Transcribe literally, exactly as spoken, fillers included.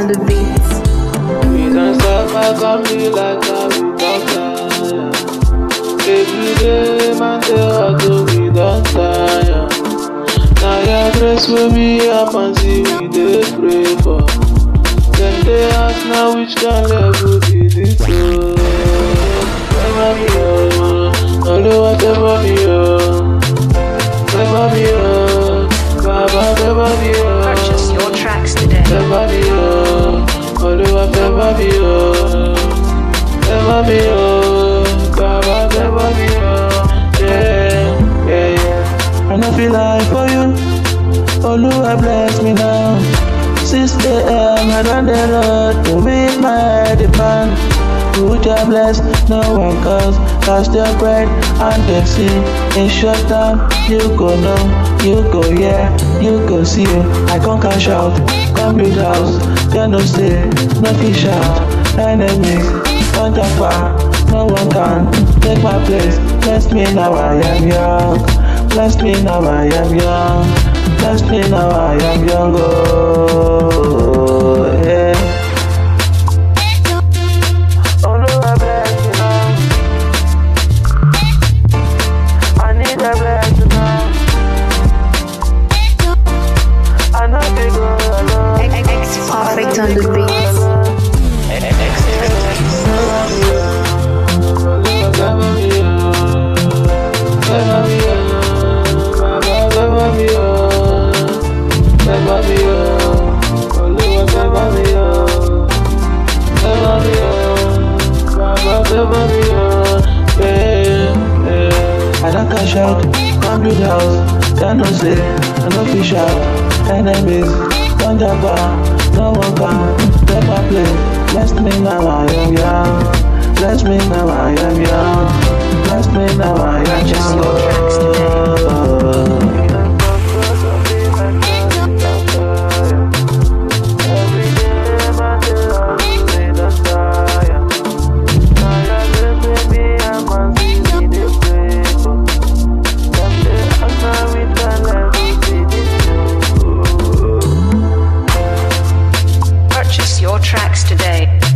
on the beats. We don't stop my company like a we don't tire. Every day, man, they are to we don't tire. Now your grace will be up and see we they pray for. Then they ask now which can level be this so. Never be on, only whatever be on. Never be on, Baba never be on. Purchase your tracks today. Never be on, only whatever be on. Never be on, Baba never be on. Yeah, yeah, yeah. I no feel like for you. Oluwa bless me now. six a m I done the road to meet my demand. Put your bless, no one cause. Cast your bread and the sea. In short time, you go know, you go yeah, you go see. I can't cash out, come build house. Can no stay, no fish out. Enemies, don't jump far. No one can take my place. Bless me now, I am young. Bless me now, I am young. Bless me now, I am young. Oh, yeah. Oh, no, I bless you now. I need a blessing now. I know they go alone. Perfect on the beats. I don't cash out, come build house. Can no say, I no fish out. Enemies, don't jump out. No one can take my place. Bless me now, I am young. Bless me now, I am young. Bless me now, I am young. Oh. Purchase your tracks today.